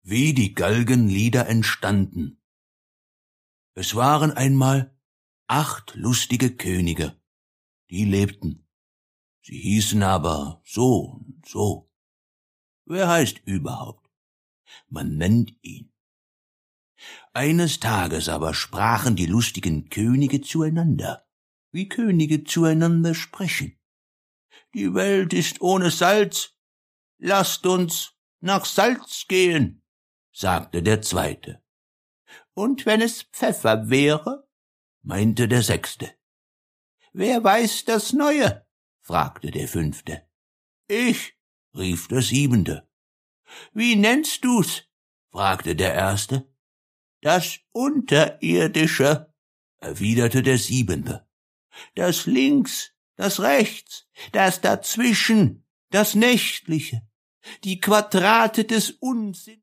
Wie die Galgenlieder entstanden. Es waren einmal 8 lustige Könige, die lebten. Sie hießen aber so und so. Wer heißt überhaupt? Man nennt ihn. Eines Tages aber sprachen die lustigen Könige zueinander, wie Könige zueinander sprechen. Die Welt ist ohne Salz, lasst uns nach Salz gehen, sagte der Zweite. Und wenn es Pfeffer wäre, meinte der Sechste. Wer weiß das Neue? Fragte der Fünfte. Ich, rief der Siebente. Wie nennst du's? Fragte der Erste. Das Unterirdische, erwiderte der Siebente. Das Links, das Rechts, das Dazwischen, das Nächtliche, die Quadrate des Unsinns.